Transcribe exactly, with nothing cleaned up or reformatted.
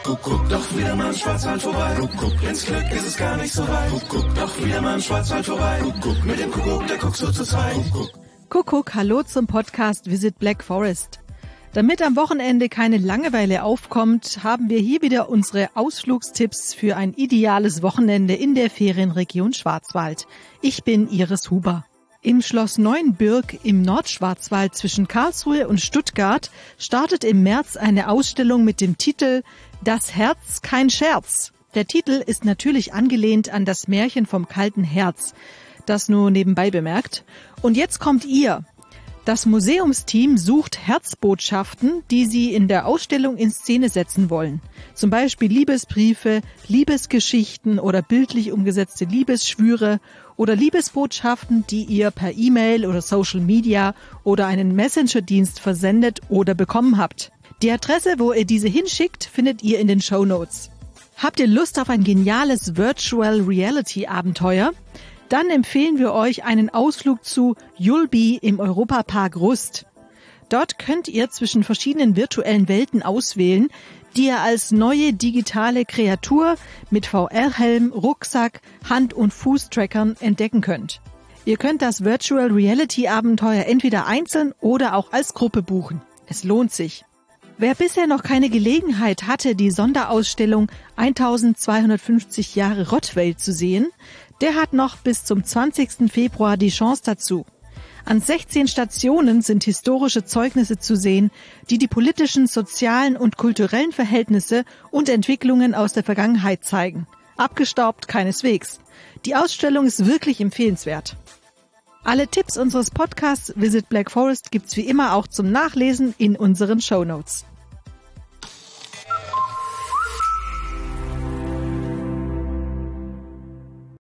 Guck, doch wieder mal im Schwarzwald vorbei. Guck, ins Glück ist es gar nicht so weit. Guck, doch wieder mal im Schwarzwald vorbei. Guck, mit dem Kuckuck, der guckt so zu zweit. Kuckuck, hallo zum Podcast Visit Black Forest. Damit am Wochenende keine Langeweile aufkommt, haben wir hier wieder unsere Ausflugstipps für ein ideales Wochenende in der Ferienregion Schwarzwald. Ich bin Iris Huber. Im Schloss Neuenbürg im Nordschwarzwald zwischen Karlsruhe und Stuttgart startet im März eine Ausstellung mit dem Titel »Das Herz kein Scherz«. Der Titel ist natürlich angelehnt an das Märchen vom kalten Herz. Das nur nebenbei bemerkt. Und jetzt kommt ihr. Das Museumsteam sucht Herzbotschaften, die sie in der Ausstellung in Szene setzen wollen. Zum Beispiel Liebesbriefe, Liebesgeschichten oder bildlich umgesetzte Liebesschwüre oder Liebesbotschaften, die ihr per E-Mail oder Social Media oder einen Messenger-Dienst versendet oder bekommen habt. Die Adresse, wo ihr diese hinschickt, findet ihr in den Shownotes. Habt ihr Lust auf ein geniales Virtual Reality Abenteuer? Dann empfehlen wir euch einen Ausflug zu Julbi im Europapark Rust. Dort könnt ihr zwischen verschiedenen virtuellen Welten auswählen, die ihr als neue digitale Kreatur mit V R-Helm, Rucksack, Hand- und Fußtrackern entdecken könnt. Ihr könnt das Virtual Reality Abenteuer entweder einzeln oder auch als Gruppe buchen. Es lohnt sich. Wer bisher noch keine Gelegenheit hatte, die Sonderausstellung eintausendzweihundertfünfzig Jahre Rottweil zu sehen, der hat noch bis zum zwanzigsten Februar die Chance dazu. An sechzehn Stationen sind historische Zeugnisse zu sehen, die die politischen, sozialen und kulturellen Verhältnisse und Entwicklungen aus der Vergangenheit zeigen. Abgestaubt keineswegs. Die Ausstellung ist wirklich empfehlenswert. Alle Tipps unseres Podcasts Visit Black Forest gibt's wie immer auch zum Nachlesen in unseren Shownotes.